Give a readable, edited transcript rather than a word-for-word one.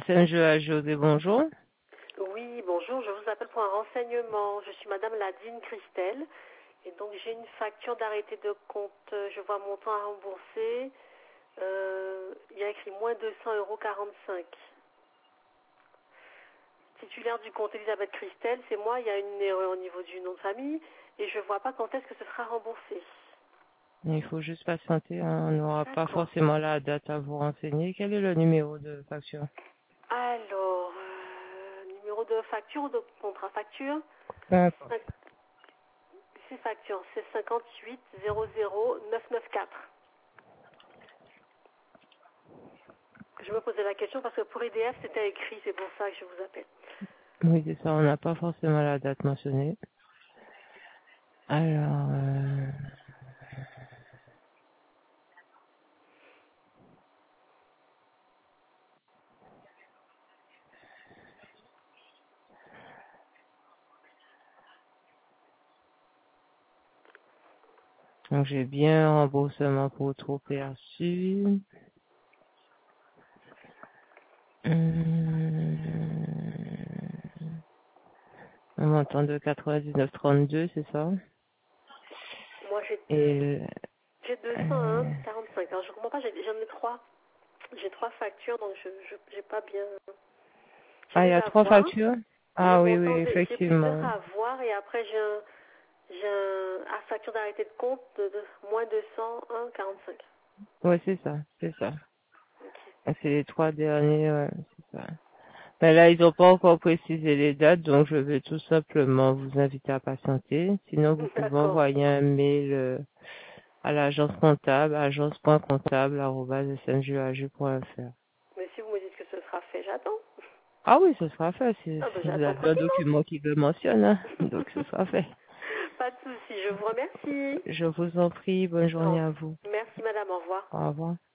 SMGA José, bonjour. Oui, bonjour, je vous appelle pour un renseignement. Je suis Madame Ladine Christelle et donc j'ai une facture d'arrêté de compte. Je vois mon montant à rembourser. Il y a écrit moins 200,45 €. Titulaire du compte Elisabeth Christelle, c'est moi. Il y a une erreur au niveau du nom de famille et je ne vois pas quand est-ce que ce sera remboursé. Il faut juste patienter, hein, on n'aura pas D'accord. forcément la date à vous renseigner. Quel est le numéro de facture? Alors, numéro de facture ou de contrat facture? Peu importe. C'est facture, c'est 58 00 994. Je me posais la question parce que pour EDF, c'était écrit, c'est pour ça que je vous appelle. Oui, c'est ça, on n'a pas forcément la date mentionnée. Alors, donc j'ai bien remboursement pour trop perçu. Un montant de 99,32, c'est ça? Moi, Et, j'ai 201,45. Alors, je comprends pas, j'en ai trois. J'ai trois factures, donc je j'ai pas bien. J'ai il y les a à 3 voir. factures? J'ai Ah oui, oui, j'ai plusieurs effectivement. à voir et après j'ai un facture d'arrêté de compte de moins 201,45. Ouais, c'est ça, c'est ça. Ok. C'est les 3 derniers, ouais, c'est ça. Mais là, ils n'ont pas encore précisé les dates, donc je vais tout simplement vous inviter à patienter. Sinon, vous pouvez D'accord. envoyer un mail à l'agence comptable, agence.comptable@smgag.fr. Mais si vous me dites que ce sera fait, j'attends. Ah oui, ce sera fait. Ah ben Vous j'attends avez un tranquillement. document qui le mentionne, hein, donc ce sera fait. Pas de souci, je vous remercie. Je vous en prie, bonne journée Au- à vous. Merci madame, au revoir. Au revoir.